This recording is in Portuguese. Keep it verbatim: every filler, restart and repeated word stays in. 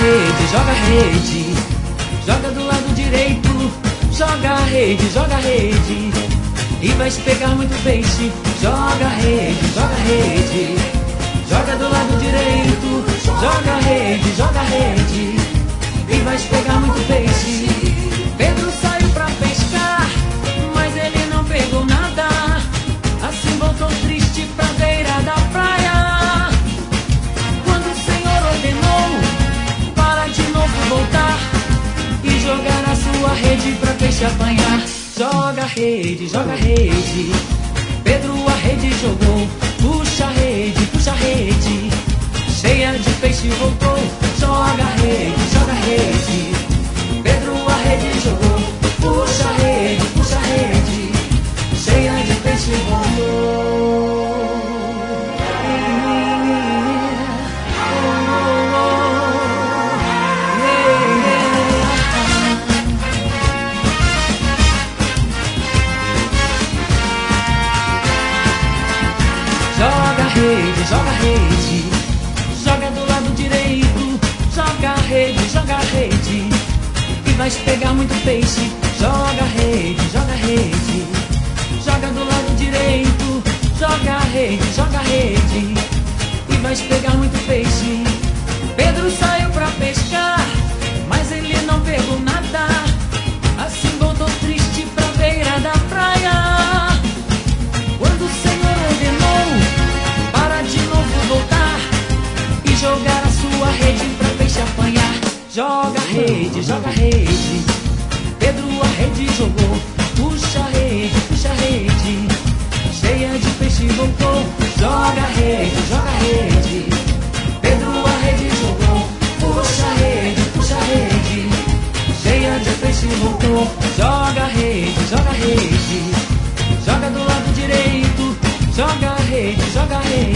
rede, joga rede. Joga do lado direito, joga rede, joga rede. E vai pegar muito peixe. Joga rede, joga rede. Joga do lado direito, joga rede, joga rede. E vai pegar muito peixe. Pedro saiu pra pescar, mas ele não pegou nada. Assim voltou triste pra beira da praia. Quando o Senhor ordenou para de novo voltar e jogar a sua rede pra peixe apanhar. Joga rede, joga rede. Pedro a rede jogou. Puxa a rede, puxa a rede. Cheia de peixe voltou. Joga rede, joga rede. Pedro a rede jogou. Puxa a rede, puxa a rede. Cheia de peixe voltou. Joga rede, joga rede. Joga do lado direito. Joga rede, joga rede. E vai pegar muito peixe. Joga rede, joga rede. Joga do lado direito. Joga rede, joga rede. E vai pegar muito peixe. Pedro saiu pra pescar, mas ele não pegou nada. Assim voltou triste pra beira da praia. Quando o Senhor ordenou para de novo voltar e jogar a sua rede pra peixe apanhar. Joga rede, joga rede. Pedro a rede jogou. Puxa a rede, puxa a rede. Cheia de peixe voltou. Joga rede, joga rede. Pedro a rede jogou. Puxa a rede, puxa a rede. Cheia de peixe voltou. Joga rede, joga rede. Joga do lado direito. Joga rede, joga rede.